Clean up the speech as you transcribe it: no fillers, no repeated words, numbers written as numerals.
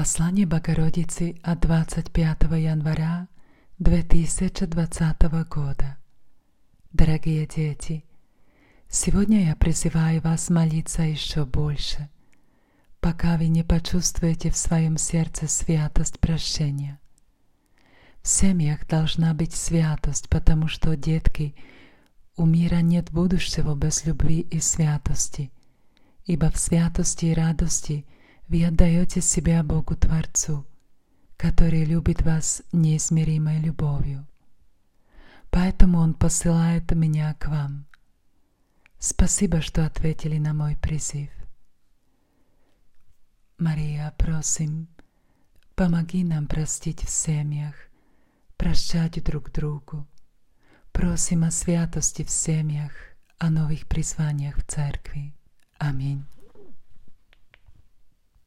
Послание Богородицы от 25 января 2020 года. Дорогие дети, сегодня я призываю вас молиться еще больше, пока вы не почувствуете в своем сердце святость прощения. В семьях должна быть святость, потому что, детки, у мира нет будущего без любви и святости, ибо в святости и радости вы отдаете себя Богу Творцу, который любит вас неизмеримой любовью. Поэтому Он посылает меня к вам. Спасибо, что ответили на мой призыв. Мария, просим, помоги нам простить в семьях, прощать друг другу. Просим о святости в семьях, о новых призваниях в церкви. Аминь.